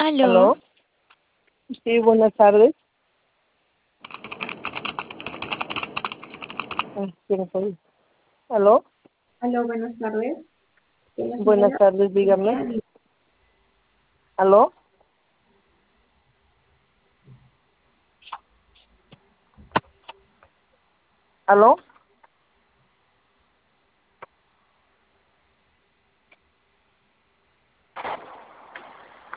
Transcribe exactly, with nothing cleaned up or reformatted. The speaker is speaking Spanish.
Aló. ¿Aló? Sí, buenas tardes. Ay, ¿quién soy? ¿Aló? Aló, buenas tardes. Soy la Buenas señora tardes, Lucía dígame. Di- ¿Aló? ¿Aló?